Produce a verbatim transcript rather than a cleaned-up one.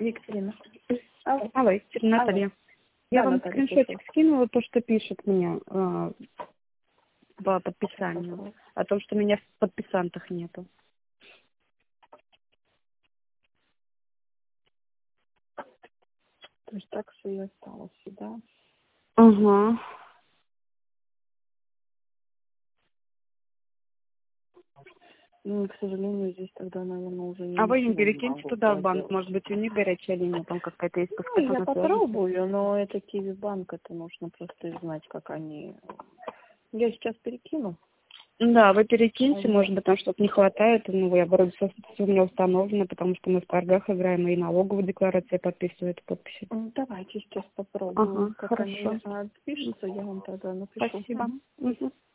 Екатерина. Алло, Алло Екатерина, Наталья. Алло. Я Да, вам Наталья, скриншотик слушаю. скинула, то, что пишет мне э, по подписанию, о том, что меня в подписантах нету. То есть так все и осталось, да? Ага. Ну, и, к сожалению, здесь тогда, наверное, уже А вы им ничего не перекиньте могу туда в банк, поделать. может быть, у них горячая линия, там какая-то есть, с Ну, я которой свяжутся. попробую, но это Киви-банк, это нужно просто знать, как они... Я сейчас перекину. Да, вы перекиньте, Ага. может быть, там что-то не хватает, ну, я вроде все у меня установлено, потому что мы в торгах играем, и налоговую декларацию подписывают подписи. М, Давайте сейчас попробую. Ага, Как хорошо. они отпишутся, я вам тогда напишу. Спасибо. Мгм. Угу.